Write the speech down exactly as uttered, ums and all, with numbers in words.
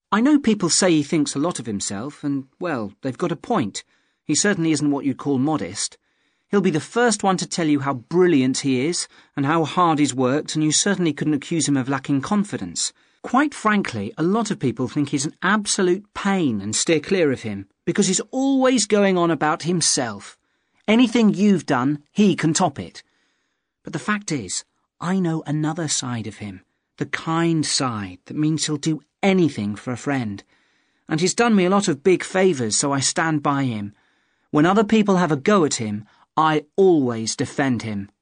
I know people say he thinks a lot of himself, and, well, they've got a point. He certainly isn't what you'd call modest. He'll be the first one to tell you how brilliant he is and how hard he's worked, and you certainly couldn't accuse him of lacking confidence. Quite frankly, a lot of people think he's an absolute pain and steer clear of him, because he's always going on about himself. Anything you've done, he can top it. But the fact is, I know another side of him, the kind side that means he'll do anything for a friend. And he's done me a lot of big favours, so I stand by him. When other people have a go at him, I always defend him.